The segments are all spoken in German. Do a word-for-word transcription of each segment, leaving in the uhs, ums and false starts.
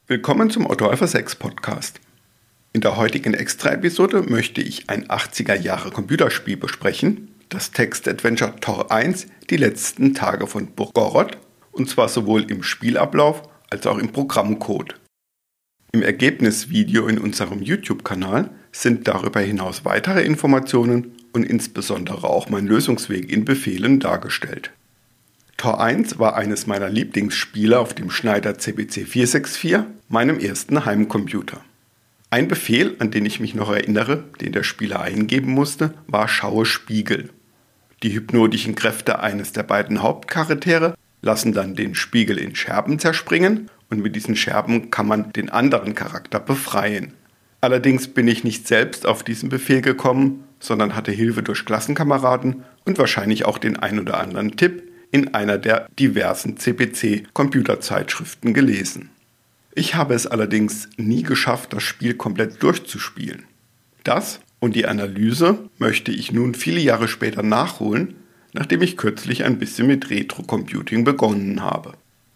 Willkommen zum Autoalpha sechs Podcast. In der heutigen Extra-Episode möchte ich ein achtziger-Jahre-Computerspiel besprechen, das Text-Adventure Tor eins, die letzten Tage von Burgorod, und zwar sowohl im Spielablauf als auch im Programmcode. Im Ergebnisvideo in unserem YouTube-Kanal sind darüber hinaus weitere Informationen und insbesondere auch mein Lösungsweg in Befehlen dargestellt. Tor eins war eines meiner Lieblingsspiele auf dem Schneider C B C vier sechs vier, meinem ersten Heimcomputer. Ein Befehl, an den ich mich noch erinnere, den der Spieler eingeben musste, war Schaue Spiegel. Die hypnotischen Kräfte eines der beiden Hauptcharaktere lassen dann den Spiegel in Scherben zerspringen und mit diesen Scherben kann man den anderen Charakter befreien. Allerdings bin ich nicht selbst auf diesen Befehl gekommen, sondern hatte Hilfe durch Klassenkameraden und wahrscheinlich auch den ein oder anderen Tipp in einer der diversen C P C-Computerzeitschriften gelesen. Ich habe es allerdings nie geschafft, das Spiel komplett durchzuspielen. Das und die Analyse möchte ich nun viele Jahre später nachholen, nachdem ich kürzlich ein bisschen mit Retro-Computing begonnen habe.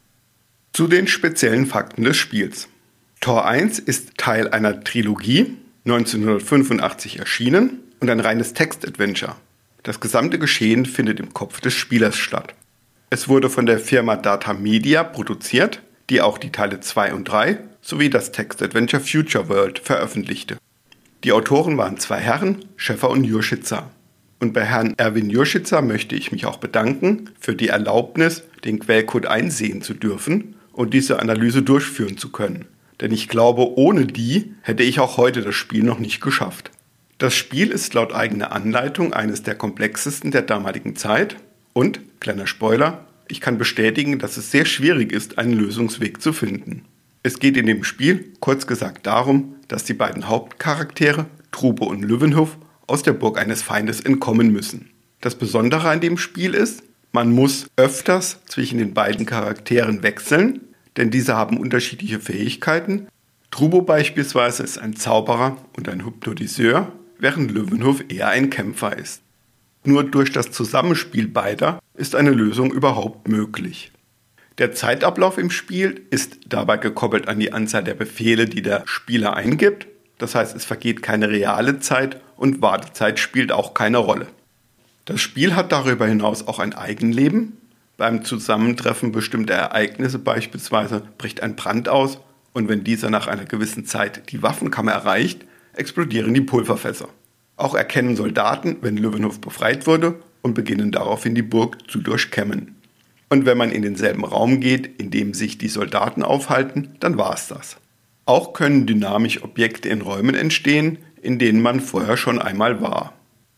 Zu den speziellen Fakten des Spiels. Tor eins ist Teil einer Trilogie, neunzehnhundertfünfundachtzig erschienen, und ein reines Text-Adventure. Das gesamte Geschehen findet im Kopf des Spielers statt. Es wurde von der Firma Data Media produziert, die auch die Teile zwei und drei sowie das Text-Adventure Future World veröffentlichte. Die Autoren waren zwei Herren, Schäffer und Jurschitzer. Und bei Herrn Erwin Jurschitzer möchte ich mich auch bedanken für die Erlaubnis, den Quellcode einsehen zu dürfen und diese Analyse durchführen zu können. Denn ich glaube, ohne die hätte ich auch heute das Spiel noch nicht geschafft. Das Spiel ist laut eigener Anleitung eines der komplexesten der damaligen Zeit und, kleiner Spoiler, ich kann bestätigen, dass es sehr schwierig ist, einen Lösungsweg zu finden. Es geht in dem Spiel, kurz gesagt, darum, dass die beiden Hauptcharaktere, Trube und Löwenhof, aus der Burg eines Feindes entkommen müssen. Das Besondere an dem Spiel ist, man muss öfters zwischen den beiden Charakteren wechseln, denn diese haben unterschiedliche Fähigkeiten. Trubo beispielsweise ist ein Zauberer und ein Hypnotiseur, während Löwenhof eher ein Kämpfer ist. Nur durch das Zusammenspiel beider ist eine Lösung überhaupt möglich. Der Zeitablauf im Spiel ist dabei gekoppelt an die Anzahl der Befehle, die der Spieler eingibt. Das heißt, es vergeht keine reale Zeit und Wartezeit spielt auch keine Rolle. Das Spiel hat darüber hinaus auch ein Eigenleben. Beim Zusammentreffen bestimmter Ereignisse beispielsweise bricht ein Brand aus und wenn dieser nach einer gewissen Zeit die Waffenkammer erreicht, explodieren die Pulverfässer. Auch erkennen Soldaten, wenn Löwenhof befreit wurde und beginnen daraufhin die Burg zu durchkämmen. Und wenn man in denselben Raum geht, in dem sich die Soldaten aufhalten, dann war es das. Auch können dynamisch Objekte in Räumen entstehen, in denen man vorher schon einmal war.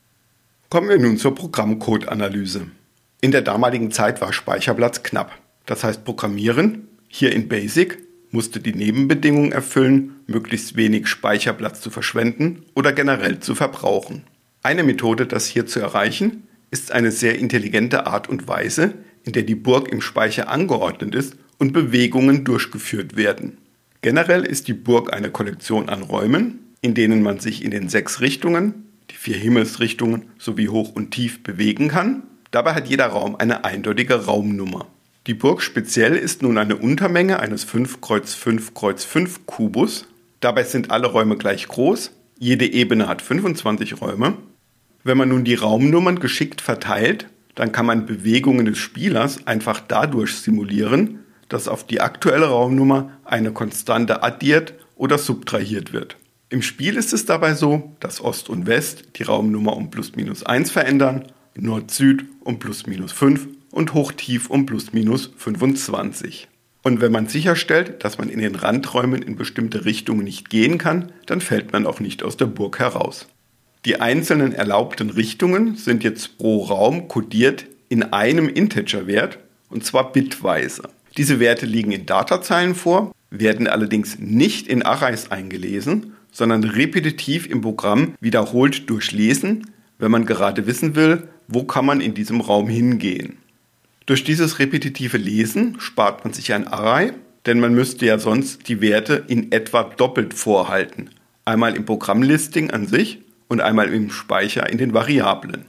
Kommen wir nun zur Programmcode-Analyse. In der damaligen Zeit war Speicherplatz knapp. Das heißt, Programmieren, hier in Basic, musste die Nebenbedingung erfüllen, möglichst wenig Speicherplatz zu verschwenden oder generell zu verbrauchen. Eine Methode, das hier zu erreichen, ist eine sehr intelligente Art und Weise, in der die Burg im Speicher angeordnet ist und Bewegungen durchgeführt werden. Generell ist die Burg eine Kollektion an Räumen, in denen man sich in den sechs Richtungen, die vier Himmelsrichtungen sowie hoch und tief bewegen kann. Dabei hat jeder Raum eine eindeutige Raumnummer. Die Burg speziell ist nun eine Untermenge eines fünf Kreuz fünf Kreuz fünf Kubus. Dabei sind alle Räume gleich groß. Jede Ebene hat fünfundzwanzig Räume. Wenn man nun die Raumnummern geschickt verteilt, dann kann man Bewegungen des Spielers einfach dadurch simulieren, dass auf die aktuelle Raumnummer eine Konstante addiert oder subtrahiert wird. Im Spiel ist es dabei so, dass Ost und West die Raumnummer um plus minus eins verändern, Nord-Süd um plus minus fünf und Hoch-Tief um plus minus fünfundzwanzig. Und wenn man sicherstellt, dass man in den Randräumen in bestimmte Richtungen nicht gehen kann, dann fällt man auch nicht aus der Burg heraus. Die einzelnen erlaubten Richtungen sind jetzt pro Raum kodiert in einem Integerwert, und zwar bitweise. Diese Werte liegen in Datazeilen vor, werden allerdings nicht in Arrays eingelesen, sondern repetitiv im Programm wiederholt durchlesen, wenn man gerade wissen will, wo kann man in diesem Raum hingehen. Durch dieses repetitive Lesen spart man sich ein Array, denn man müsste ja sonst die Werte in etwa doppelt vorhalten. Einmal im Programmlisting an sich und einmal im Speicher in den Variablen.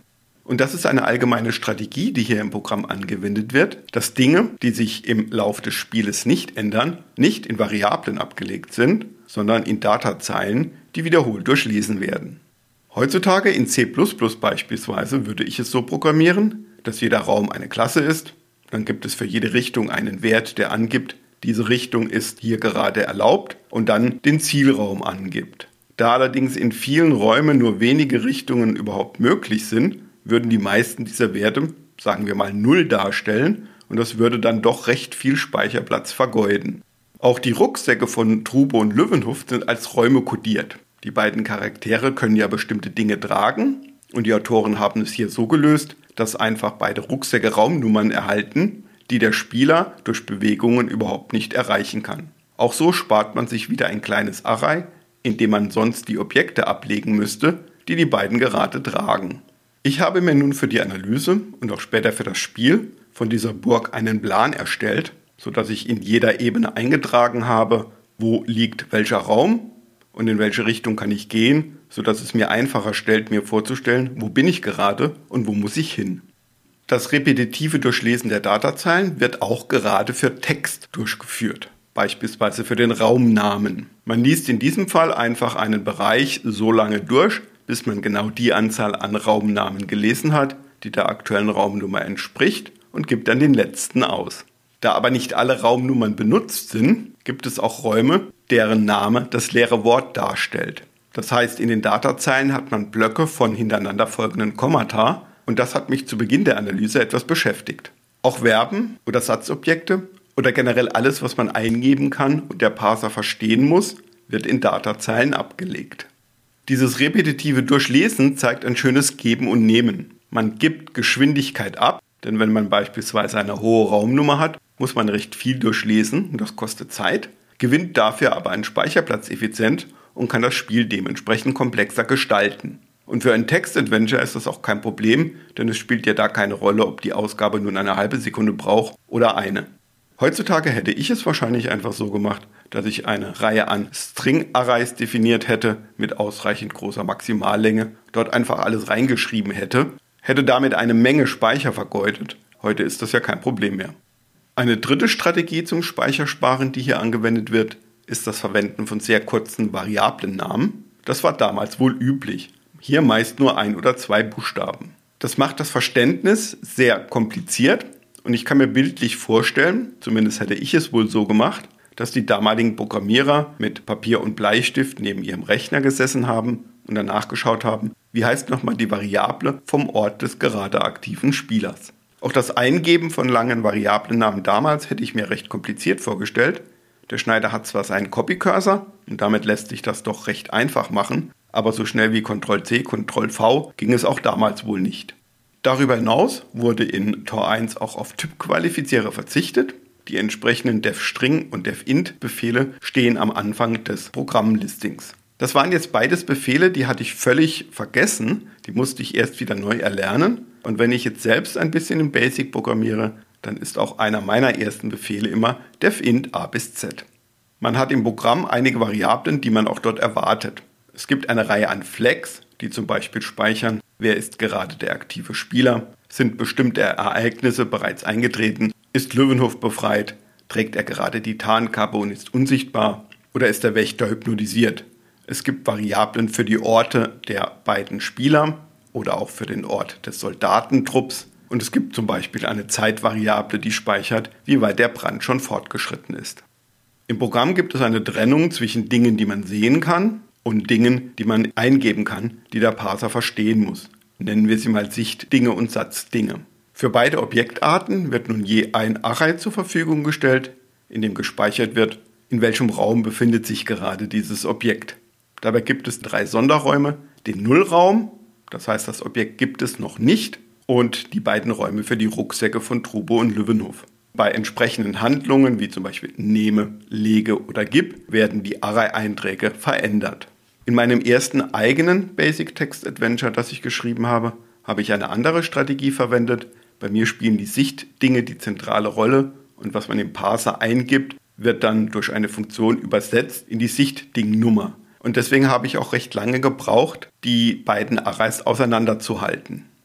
Und das ist eine allgemeine Strategie, die hier im Programm angewendet wird, dass Dinge, die sich im Lauf des Spieles nicht ändern, nicht in Variablen abgelegt sind, sondern in Datazeilen, die wiederholt durchlesen werden. Heutzutage in C plus plus beispielsweise würde ich es so programmieren, dass jeder Raum eine Klasse ist. Dann gibt es für jede Richtung einen Wert, der angibt, diese Richtung ist hier gerade erlaubt und dann den Zielraum angibt. Da allerdings in vielen Räumen nur wenige Richtungen überhaupt möglich sind, würden die meisten dieser Werte, sagen wir mal null darstellen und das würde dann doch recht viel Speicherplatz vergeuden. Auch die Rucksäcke von Trube und Löwenhof sind als Räume kodiert. Die beiden Charaktere können ja bestimmte Dinge tragen und die Autoren haben es hier so gelöst, dass einfach beide Rucksäcke Raumnummern erhalten, die der Spieler durch Bewegungen überhaupt nicht erreichen kann. Auch so spart man sich wieder ein kleines Array, in dem man sonst die Objekte ablegen müsste, die die beiden gerade tragen. Ich habe mir nun für die Analyse und auch später für das Spiel von dieser Burg einen Plan erstellt, sodass ich in jeder Ebene eingetragen habe, wo liegt welcher Raum und in welche Richtung kann ich gehen, sodass es mir einfacher stellt, mir vorzustellen, wo bin ich gerade und wo muss ich hin. Das repetitive Durchlesen der Datazeilen wird auch gerade für Text durchgeführt, beispielsweise für den Raumnamen. Man liest in diesem Fall einfach einen Bereich so lange durch, bis man genau die Anzahl an Raumnamen gelesen hat, die der aktuellen Raumnummer entspricht und gibt dann den letzten aus. Da aber nicht alle Raumnummern benutzt sind, gibt es auch Räume, deren Name das leere Wort darstellt. Das heißt, in den Datazeilen hat man Blöcke von hintereinander folgenden Kommata und das hat mich zu Beginn der Analyse etwas beschäftigt. Auch Verben oder Satzobjekte oder generell alles, was man eingeben kann und der Parser verstehen muss, wird in Datazeilen abgelegt. Dieses repetitive Durchlesen zeigt ein schönes Geben und Nehmen. Man gibt Geschwindigkeit ab, denn wenn man beispielsweise eine hohe Raumnummer hat, muss man recht viel durchlesen und das kostet Zeit, gewinnt dafür aber einen Speicherplatz effizient und kann das Spiel dementsprechend komplexer gestalten. Und für ein Text-Adventure ist das auch kein Problem, denn es spielt ja da keine Rolle, ob die Ausgabe nun eine halbe Sekunde braucht oder eine. Heutzutage hätte ich es wahrscheinlich einfach so gemacht, dass ich eine Reihe an String-Arrays definiert hätte mit ausreichend großer Maximallänge, dort einfach alles reingeschrieben hätte, hätte damit eine Menge Speicher vergeudet. Heute ist das ja kein Problem mehr. Eine dritte Strategie zum Speichersparen, die hier angewendet wird, ist das Verwenden von sehr kurzen Variablennamen. Das war damals wohl üblich. Hier meist nur ein oder zwei Buchstaben. Das macht das Verständnis sehr kompliziert. Und ich kann mir bildlich vorstellen, zumindest hätte ich es wohl so gemacht, dass die damaligen Programmierer mit Papier und Bleistift neben ihrem Rechner gesessen haben und danach geschaut haben, wie heißt nochmal die Variable vom Ort des gerade aktiven Spielers. Auch das Eingeben von langen Variablennamen damals hätte ich mir recht kompliziert vorgestellt. Der Schneider hat zwar seinen Copy-Cursor und damit lässt sich das doch recht einfach machen, aber so schnell wie Control C, Control V ging es auch damals wohl nicht. Darüber hinaus wurde in Tor eins auch auf Typqualifizierer verzichtet. Die entsprechenden defstring und defint-Befehle stehen am Anfang des Programmlistings. Das waren jetzt beides Befehle, die hatte ich völlig vergessen. Die musste ich erst wieder neu erlernen. Und wenn ich jetzt selbst ein bisschen im Basic programmiere, dann ist auch einer meiner ersten Befehle immer defint A bis Z. Man hat im Programm einige Variablen, die man auch dort erwartet. Es gibt eine Reihe an Flags, die zum Beispiel speichern, wer ist gerade der aktive Spieler, sind bestimmte Ereignisse bereits eingetreten, ist Löwenhof befreit, trägt er gerade die Tarnkappe und ist unsichtbar oder ist der Wächter hypnotisiert. Es gibt Variablen für die Orte der beiden Spieler oder auch für den Ort des Soldatentrupps und es gibt zum Beispiel eine Zeitvariable, die speichert, wie weit der Brand schon fortgeschritten ist. Im Programm gibt es eine Trennung zwischen Dingen, die man sehen kann, und Dingen, die man eingeben kann, die der Parser verstehen muss. Nennen wir sie mal Sichtdinge und Satzdinge. Für beide Objektarten wird nun je ein Array zur Verfügung gestellt, in dem gespeichert wird, in welchem Raum befindet sich gerade dieses Objekt. Dabei gibt es drei Sonderräume, den Nullraum, das heißt das Objekt gibt es noch nicht, und die beiden Räume für die Rucksäcke von Trube und Löwenhof. Bei entsprechenden Handlungen, wie zum Beispiel nehme, lege oder gib, werden die Array-Einträge verändert. In meinem ersten eigenen Basic Text Adventure, das ich geschrieben habe, habe ich eine andere Strategie verwendet. Bei mir spielen die Sichtdinge die zentrale Rolle und was man im Parser eingibt, wird dann durch eine Funktion übersetzt in die Sichtdingnummer. Und deswegen habe ich auch recht lange gebraucht, die beiden Arrays auseinanderzuhalten.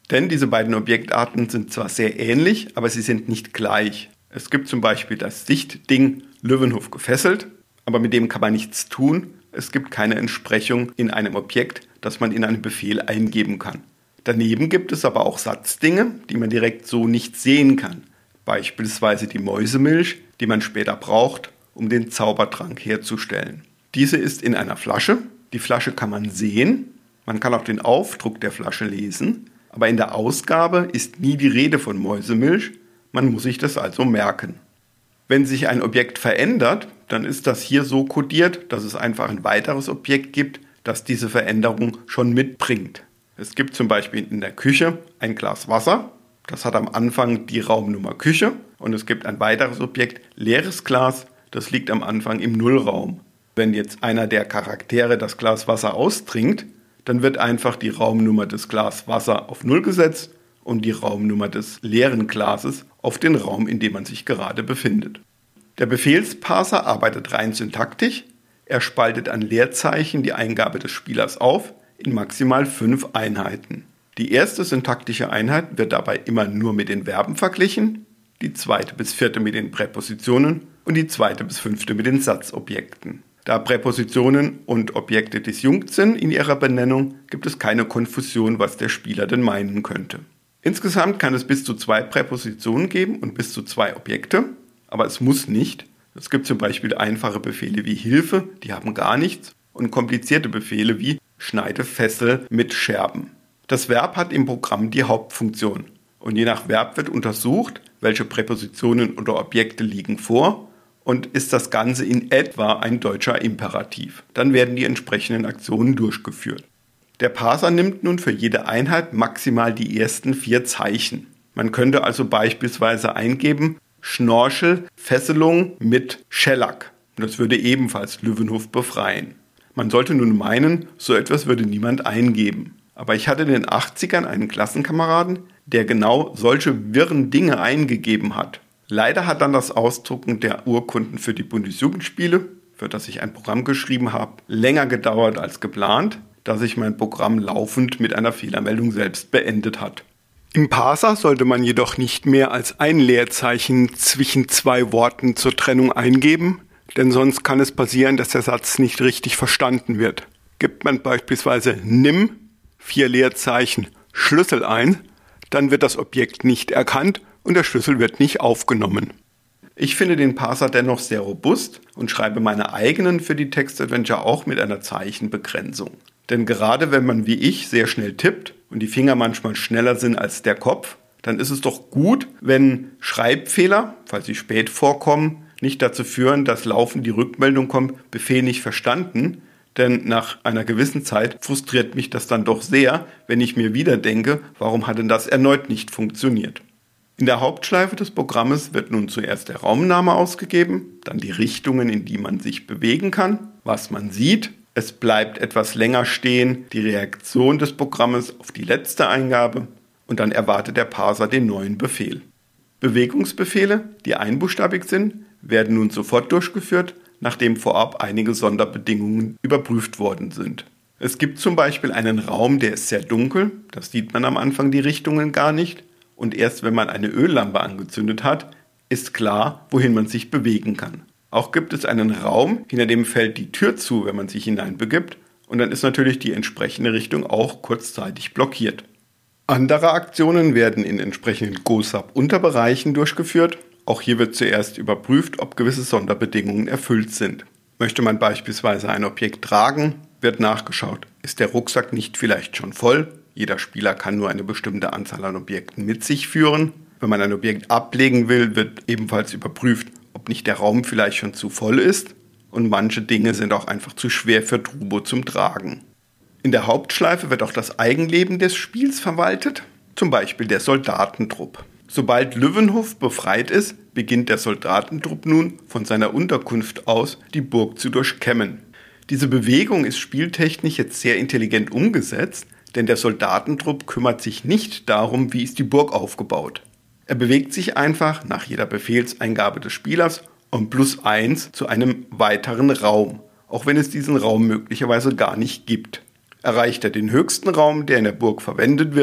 Denn diese beiden Objektarten sind zwar sehr ähnlich, aber sie sind nicht gleich. Es gibt zum Beispiel das Sichtding Löwenhof gefesselt, aber mit dem kann man nichts tun. Es gibt keine Entsprechung in einem Objekt, das man in einen Befehl eingeben kann. Daneben gibt es aber auch Satzdinge, die man direkt so nicht sehen kann. Beispielsweise die Mäusemilch, die man später braucht, um den Zaubertrank herzustellen. Diese ist in einer Flasche. Die Flasche kann man sehen. Man kann auch den Aufdruck der Flasche lesen. Aber in der Ausgabe ist nie die Rede von Mäusemilch. Man muss sich das also merken. Wenn sich ein Objekt verändert, dann ist das hier so kodiert, dass es einfach ein weiteres Objekt gibt, das diese Veränderung schon mitbringt. Es gibt zum Beispiel in der Küche ein Glas Wasser. Das hat am Anfang die Raumnummer Küche. Und es gibt ein weiteres Objekt, leeres Glas. Das liegt am Anfang im Nullraum. Wenn jetzt einer der Charaktere das Glas Wasser austrinkt, dann wird einfach die Raumnummer des Glas Wasser auf Null gesetzt und die Raumnummer des leeren Glases auf den Raum, in dem man sich gerade befindet. Der Befehlsparser arbeitet rein syntaktisch. Er spaltet an Leerzeichen die Eingabe des Spielers auf in maximal fünf Einheiten. Die erste syntaktische Einheit wird dabei immer nur mit den Verben verglichen, die zweite bis vierte mit den Präpositionen und die zweite bis fünfte mit den Satzobjekten. Da Präpositionen und Objekte disjunkt sind in ihrer Benennung, gibt es keine Konfusion, was der Spieler denn meinen könnte. Insgesamt kann es bis zu zwei Präpositionen geben und bis zu zwei Objekte, aber es muss nicht. Es gibt zum Beispiel einfache Befehle wie Hilfe, die haben gar nichts, und komplizierte Befehle wie Schneide Fessel mit Scherben. Das Verb hat im Programm die Hauptfunktion und je nach Verb wird untersucht, welche Präpositionen oder Objekte liegen vor und ist das Ganze in etwa ein deutscher Imperativ. Dann werden die entsprechenden Aktionen durchgeführt. Der Parser nimmt nun für jede Einheit maximal die ersten vier Zeichen. Man könnte also beispielsweise eingeben Schnorchel Fesselung mit Schellack. Das würde ebenfalls Löwenhof befreien. Man sollte nun meinen, so etwas würde niemand eingeben. Aber ich hatte in den achtzigern einen Klassenkameraden, der genau solche wirren Dinge eingegeben hat. Leider hat dann das Ausdrucken der Urkunden für die Bundesjugendspiele, für das ich ein Programm geschrieben habe, länger gedauert als geplant, da sich mein Programm laufend mit einer Fehlermeldung selbst beendet hat. Im Parser sollte man jedoch nicht mehr als ein Leerzeichen zwischen zwei Worten zur Trennung eingeben, denn sonst kann es passieren, dass der Satz nicht richtig verstanden wird. Gibt man beispielsweise nimm, vier Leerzeichen, Schlüssel ein, dann wird das Objekt nicht erkannt und der Schlüssel wird nicht aufgenommen. Ich finde den Parser dennoch sehr robust und schreibe meine eigenen für die Textadventure auch mit einer Zeichenbegrenzung. Denn gerade wenn man wie ich sehr schnell tippt und die Finger manchmal schneller sind als der Kopf, dann ist es doch gut, wenn Schreibfehler, falls sie spät vorkommen, nicht dazu führen, dass laufend die Rückmeldung kommt, Befehl nicht verstanden. Denn nach einer gewissen Zeit frustriert mich das dann doch sehr, wenn ich mir wieder denke, warum hat denn das erneut nicht funktioniert. In der Hauptschleife des Programmes wird nun zuerst der Raumname ausgegeben, dann die Richtungen, in die man sich bewegen kann, was man sieht. Es bleibt etwas länger stehen, die Reaktion des Programmes auf die letzte Eingabe und dann erwartet der Parser den neuen Befehl. Bewegungsbefehle, die einbuchstabig sind, werden nun sofort durchgeführt, nachdem vorab einige Sonderbedingungen überprüft worden sind. Es gibt zum Beispiel einen Raum, der ist sehr dunkel, das sieht man am Anfang die Richtungen gar nicht. Und erst wenn man eine Öllampe angezündet hat, ist klar, wohin man sich bewegen kann. Auch gibt es einen Raum, hinter dem fällt die Tür zu, wenn man sich hineinbegibt. Und dann ist natürlich die entsprechende Richtung auch kurzzeitig blockiert. Andere Aktionen werden in entsprechenden G O S A P-Unterbereichen durchgeführt. Auch hier wird zuerst überprüft, ob gewisse Sonderbedingungen erfüllt sind. Möchte man beispielsweise ein Objekt tragen, wird nachgeschaut, ist der Rucksack nicht vielleicht schon voll? Jeder Spieler kann nur eine bestimmte Anzahl an Objekten mit sich führen. Wenn man ein Objekt ablegen will, wird ebenfalls überprüft, ob nicht der Raum vielleicht schon zu voll ist. Und manche Dinge sind auch einfach zu schwer für Trubo zum Tragen. In der Hauptschleife wird auch das Eigenleben des Spiels verwaltet, zum Beispiel der Soldatentrupp. Sobald Löwenhof befreit ist, beginnt der Soldatentrupp nun von seiner Unterkunft aus die Burg zu durchkämmen. Diese Bewegung ist spieltechnisch jetzt sehr intelligent umgesetzt, denn der Soldatentrupp kümmert sich nicht darum, wie ist die Burg aufgebaut. Er bewegt sich einfach nach jeder Befehlseingabe des Spielers um plus eins zu einem weiteren Raum, auch wenn es diesen Raum möglicherweise gar nicht gibt. Erreicht er den höchsten Raum, der in der Burg verwendet wird,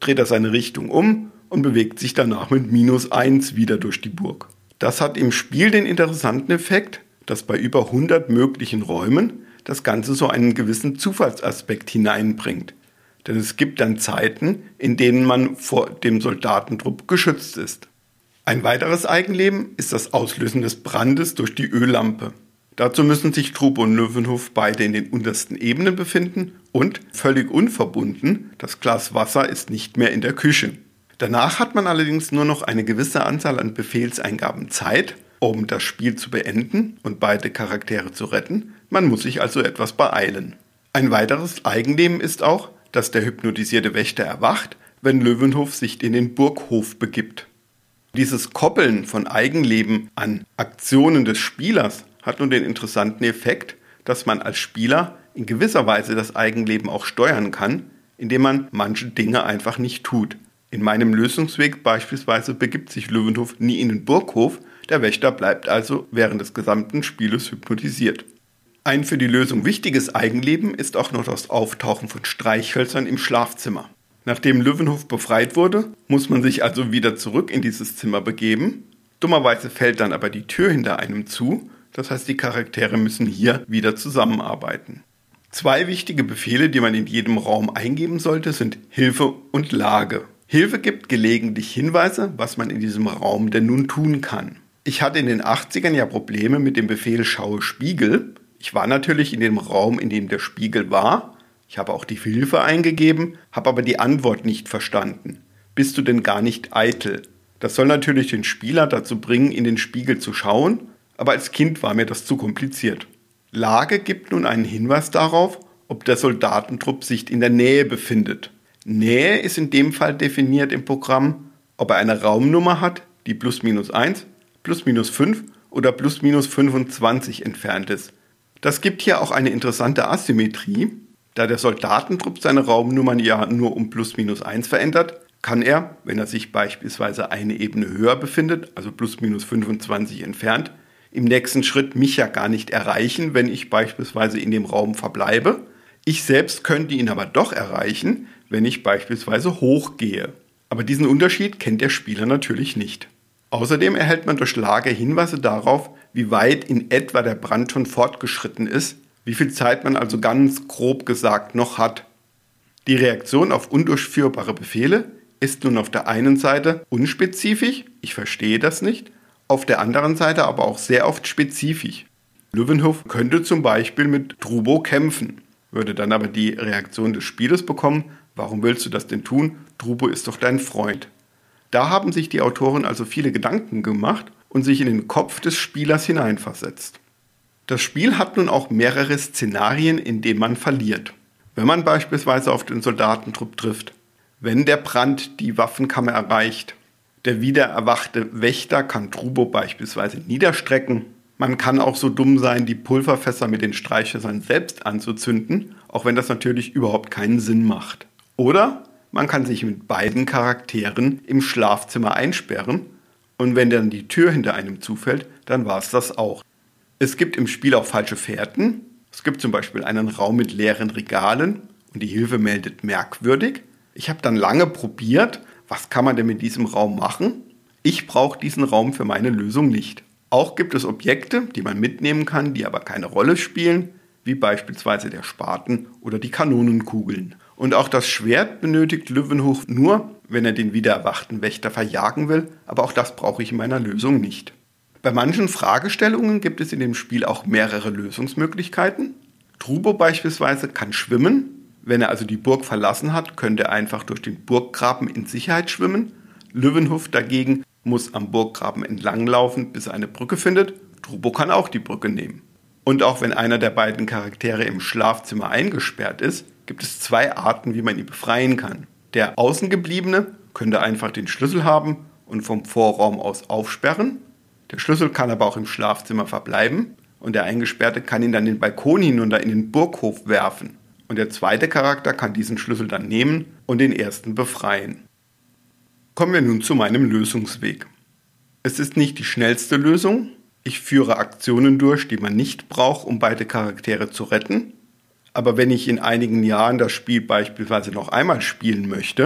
dreht er seine Richtung um und bewegt sich danach mit minus eins wieder durch die Burg. Das hat im Spiel den interessanten Effekt, dass bei über hundert möglichen Räumen das Ganze so einen gewissen Zufallsaspekt hineinbringt. Denn es gibt dann Zeiten, in denen man vor dem Soldatentrupp geschützt ist. Ein weiteres Eigenleben ist das Auslösen des Brandes durch die Öllampe. Dazu müssen sich Trubbo und Löwenhof beide in den untersten Ebenen befinden und, völlig unverbunden, das Glas Wasser ist nicht mehr in der Küche. Danach hat man allerdings nur noch eine gewisse Anzahl an Befehlseingaben Zeit, um das Spiel zu beenden und beide Charaktere zu retten. Man muss sich also etwas beeilen. Ein weiteres Eigenleben ist auch, dass der hypnotisierte Wächter erwacht, wenn Löwenhof sich in den Burghof begibt. Dieses Koppeln von Eigenleben an Aktionen des Spielers hat nun den interessanten Effekt, dass man als Spieler in gewisser Weise das Eigenleben auch steuern kann, indem man manche Dinge einfach nicht tut. In meinem Lösungsweg beispielsweise begibt sich Löwenhof nie in den Burghof, der Wächter bleibt also während des gesamten Spieles hypnotisiert. Ein für die Lösung wichtiges Eigenleben ist auch noch das Auftauchen von Streichhölzern im Schlafzimmer. Nachdem Löwenhof befreit wurde, muss man sich also wieder zurück in dieses Zimmer begeben. Dummerweise fällt dann aber die Tür hinter einem zu, das heißt, die Charaktere müssen hier wieder zusammenarbeiten. Zwei wichtige Befehle, die man in jedem Raum eingeben sollte, sind Hilfe und Lage. Hilfe gibt gelegentlich Hinweise, was man in diesem Raum denn nun tun kann. Ich hatte in den achtzigern ja Probleme mit dem Befehl Schaue Spiegel. Ich war natürlich in dem Raum, in dem der Spiegel war. Ich habe auch die Hilfe eingegeben, habe aber die Antwort nicht verstanden. Bist du denn gar nicht eitel? Das soll natürlich den Spieler dazu bringen, in den Spiegel zu schauen, aber als Kind war mir das zu kompliziert. Lage gibt nun einen Hinweis darauf, ob der Soldatentrupp sich in der Nähe befindet. Nähe ist in dem Fall definiert im Programm, ob er eine Raumnummer hat, die plus minus eins, plus minus fünf oder plus minus fünfundzwanzig entfernt ist. Das gibt hier auch eine interessante Asymmetrie. Da der Soldatentrupp seine Raumnummern ja nur um plus minus eins verändert, kann er, wenn er sich beispielsweise eine Ebene höher befindet, also plus minus fünfundzwanzig entfernt, im nächsten Schritt mich ja gar nicht erreichen, wenn ich beispielsweise in dem Raum verbleibe. Ich selbst könnte ihn aber doch erreichen, wenn ich beispielsweise hochgehe. Aber diesen Unterschied kennt der Spieler natürlich nicht. Außerdem erhält man durch Lage Hinweise darauf, wie weit in etwa der Brand schon fortgeschritten ist, wie viel Zeit man also ganz grob gesagt noch hat. Die Reaktion auf undurchführbare Befehle ist nun auf der einen Seite unspezifisch, ich verstehe das nicht, auf der anderen Seite aber auch sehr oft spezifisch. Löwenhof könnte zum Beispiel mit Trubbo kämpfen, würde dann aber die Reaktion des Spielers bekommen, warum willst du das denn tun? Trubbo ist doch dein Freund. Da haben sich die Autoren also viele Gedanken gemacht und sich in den Kopf des Spielers hineinversetzt. Das Spiel hat nun auch mehrere Szenarien, in denen man verliert. Wenn man beispielsweise auf den Soldatentrupp trifft, wenn der Brand die Waffenkammer erreicht, der wieder erwachte Wächter kann Trubbo beispielsweise niederstrecken. Man kann auch so dumm sein, die Pulverfässer mit den Streichhölzern selbst anzuzünden, auch wenn das natürlich überhaupt keinen Sinn macht. Oder man kann sich mit beiden Charakteren im Schlafzimmer einsperren und wenn dann die Tür hinter einem zufällt, dann war es das auch. Es gibt im Spiel auch falsche Fährten. Es gibt zum Beispiel einen Raum mit leeren Regalen und die Hilfe meldet merkwürdig. Ich habe dann lange probiert, was kann man denn mit diesem Raum machen? Ich brauche diesen Raum für meine Lösung nicht. Auch gibt es Objekte, die man mitnehmen kann, die aber keine Rolle spielen, wie beispielsweise der Spaten oder die Kanonenkugeln. Und auch das Schwert benötigt Löwenhof nur, wenn er den wiedererwachten Wächter verjagen will, aber auch das brauche ich in meiner Lösung nicht. Bei manchen Fragestellungen gibt es in dem Spiel auch mehrere Lösungsmöglichkeiten. Trubbo beispielsweise kann schwimmen. Wenn er also die Burg verlassen hat, könnte er einfach durch den Burggraben in Sicherheit schwimmen. Löwenhof dagegen muss am Burggraben entlanglaufen, bis er eine Brücke findet. Trubbo kann auch die Brücke nehmen. Und auch wenn einer der beiden Charaktere im Schlafzimmer eingesperrt ist, gibt es zwei Arten, wie man ihn befreien kann. Der Außengebliebene könnte einfach den Schlüssel haben und vom Vorraum aus aufsperren. Der Schlüssel kann aber auch im Schlafzimmer verbleiben und der Eingesperrte kann ihn dann den Balkon hinunter in den Burghof werfen. Und der zweite Charakter kann diesen Schlüssel dann nehmen und den ersten befreien. Kommen wir nun zu meinem Lösungsweg. Es ist nicht die schnellste Lösung. Ich führe Aktionen durch, die man nicht braucht, um beide Charaktere zu retten. Aber wenn ich in einigen Jahren das Spiel beispielsweise noch einmal spielen möchte,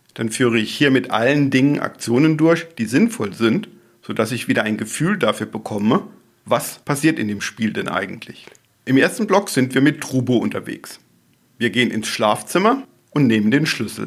Dann führe ich hier mit allen Dingen Aktionen durch, die sinnvoll sind, sodass ich wieder ein Gefühl dafür bekomme, was passiert in dem Spiel denn eigentlich. Im ersten Block sind wir mit Trubo unterwegs. Wir gehen ins Schlafzimmer und nehmen den Schlüssel.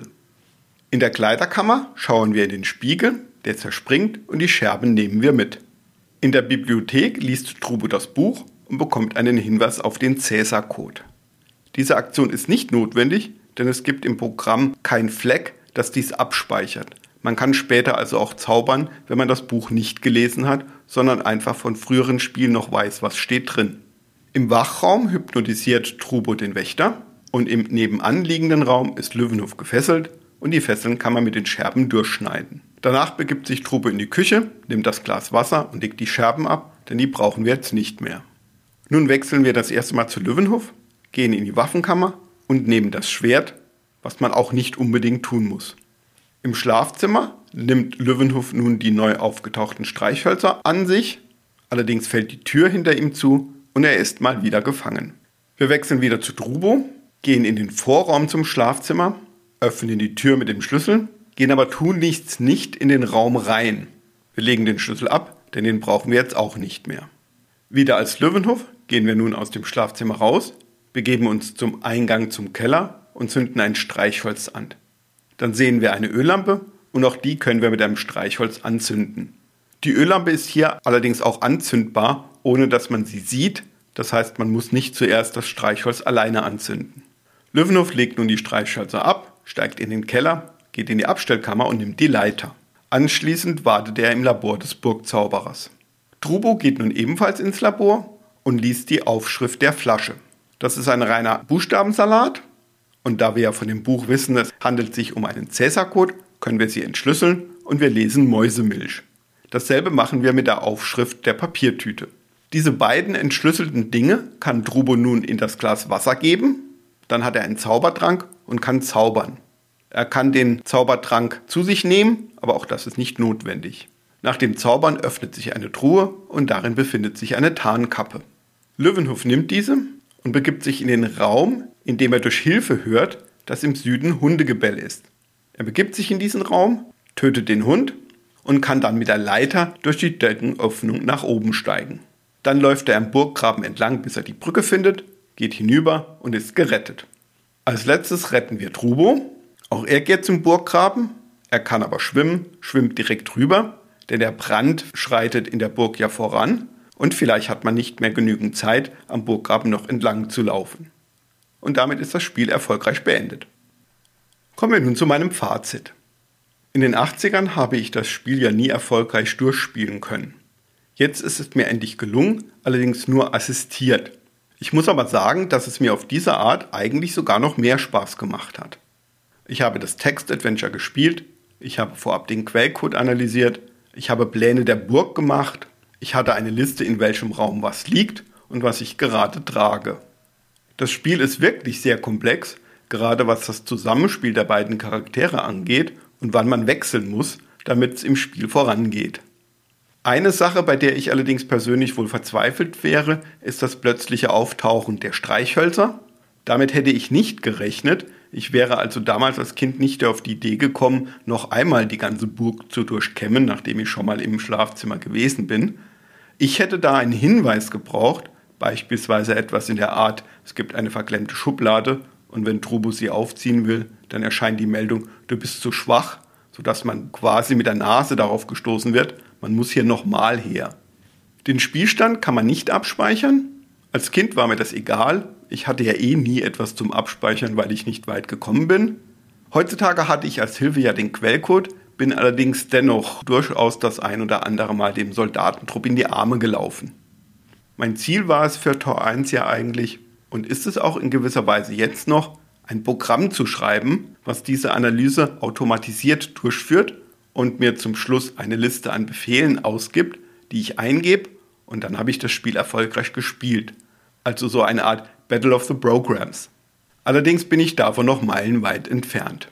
In der Kleiderkammer schauen wir in den Spiegel, der zerspringt und die Scherben nehmen wir mit. In der Bibliothek liest Trubo das Buch und bekommt einen Hinweis auf den Cäsar-Code. Diese Aktion ist nicht notwendig, denn es gibt im Programm kein Flag, das dies abspeichert. Man kann später also auch zaubern, wenn man das Buch nicht gelesen hat, sondern einfach von früheren Spielen noch weiß, was steht drin. Im Wachraum hypnotisiert Trubo den Wächter und im nebenan liegenden Raum ist Löwenhof gefesselt und die Fesseln kann man mit den Scherben durchschneiden. Danach begibt sich Trubo in die Küche, nimmt das Glas Wasser und legt die Scherben ab, denn die brauchen wir jetzt nicht mehr. Nun wechseln wir das erste Mal zu Löwenhof, gehen in die Waffenkammer und nehmen das Schwert, was man auch nicht unbedingt tun muss. Im Schlafzimmer nimmt Löwenhof nun die neu aufgetauchten Streichhölzer an sich, allerdings fällt die Tür hinter ihm zu und er ist mal wieder gefangen. Wir wechseln wieder zu Trubo, gehen in den Vorraum zum Schlafzimmer, öffnen die Tür mit dem Schlüssel, gehen aber tunlichst nicht in den Raum rein. Wir legen den Schlüssel ab, denn den brauchen wir jetzt auch nicht mehr. Wieder als Löwenhof gehen wir nun aus dem Schlafzimmer raus, begeben uns zum Eingang zum Keller und zünden ein Streichholz an. Dann sehen wir eine Öllampe und auch die können wir mit einem Streichholz anzünden. Die Öllampe ist hier allerdings auch anzündbar, ohne dass man sie sieht. Das heißt, man muss nicht zuerst das Streichholz alleine anzünden. Löwenhof legt nun die Streichhölzer ab, steigt in den Keller, geht in die Abstellkammer und nimmt die Leiter. Anschließend wartet er im Labor des Burgzauberers. Trubo geht nun ebenfalls ins Labor und liest die Aufschrift der Flasche. Das ist ein reiner Buchstabensalat und da wir ja von dem Buch wissen, es handelt sich um einen Cäsar-Code, können wir sie entschlüsseln und wir lesen Mäusemilch. Dasselbe machen wir mit der Aufschrift der Papiertüte. Diese beiden entschlüsselten Dinge kann Trubo nun in das Glas Wasser geben, dann hat er einen Zaubertrank und kann zaubern. Er kann den Zaubertrank zu sich nehmen, aber auch das ist nicht notwendig. Nach dem Zaubern öffnet sich eine Truhe und darin befindet sich eine Tarnkappe. Löwenhof nimmt diese und begibt sich in den Raum, in dem er durch Hilfe hört, dass im Süden Hundegebell ist. Er begibt sich in diesen Raum, tötet den Hund und kann dann mit der Leiter durch die Deckenöffnung nach oben steigen. Dann läuft er am Burggraben entlang, bis er die Brücke findet, geht hinüber und ist gerettet. Als letztes retten wir Trubo. Auch er geht zum Burggraben, er kann aber schwimmen, schwimmt direkt rüber, denn der Brand schreitet in der Burg ja voran und vielleicht hat man nicht mehr genügend Zeit, am Burggraben noch entlang zu laufen. Und damit ist das Spiel erfolgreich beendet. Kommen wir nun zu meinem Fazit. In den achtzigern habe ich das Spiel ja nie erfolgreich durchspielen können. Jetzt ist es mir endlich gelungen, allerdings nur assistiert. Ich muss aber sagen, dass es mir auf diese Art eigentlich sogar noch mehr Spaß gemacht hat. Ich habe das Text-Adventure gespielt, ich habe vorab den Quellcode analysiert, ich habe Pläne der Burg gemacht, ich hatte eine Liste, in welchem Raum was liegt und was ich gerade trage. Das Spiel ist wirklich sehr komplex, gerade was das Zusammenspiel der beiden Charaktere angeht und wann man wechseln muss, damit es im Spiel vorangeht. Eine Sache, bei der ich allerdings persönlich wohl verzweifelt wäre, ist das plötzliche Auftauchen der Streichhölzer. Damit hätte ich nicht gerechnet. Ich wäre also damals als Kind nicht auf die Idee gekommen, noch einmal die ganze Burg zu durchkämmen, nachdem ich schon mal im Schlafzimmer gewesen bin. Ich hätte da einen Hinweis gebraucht, beispielsweise etwas in der Art, es gibt eine verklemmte Schublade und wenn Trubo sie aufziehen will, dann erscheint die Meldung, du bist zu schwach, sodass man quasi mit der Nase darauf gestoßen wird, man muss hier nochmal her. Den Spielstand kann man nicht abspeichern. Als Kind war mir das egal. Ich hatte ja eh nie etwas zum Abspeichern, weil ich nicht weit gekommen bin. Heutzutage hatte ich als Hilfe ja den Quellcode, bin allerdings dennoch durchaus das ein oder andere Mal dem Soldatentrupp in die Arme gelaufen. Mein Ziel war es für Tor eins ja eigentlich, und ist es auch in gewisser Weise jetzt noch, ein Programm zu schreiben, was diese Analyse automatisiert durchführt und mir zum Schluss eine Liste an Befehlen ausgibt, die ich eingebe, und dann habe ich das Spiel erfolgreich gespielt. Also so eine Art Battle of the Programs. Allerdings bin ich davon noch meilenweit entfernt.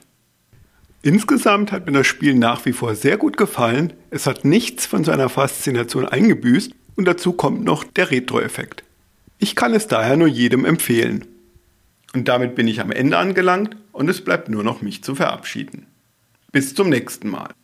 Insgesamt hat mir das Spiel nach wie vor sehr gut gefallen. Es hat nichts von seiner Faszination eingebüßt und dazu kommt noch der Retro-Effekt. Ich kann es daher nur jedem empfehlen. Und damit bin ich am Ende angelangt und es bleibt nur noch mich zu verabschieden. Bis zum nächsten Mal.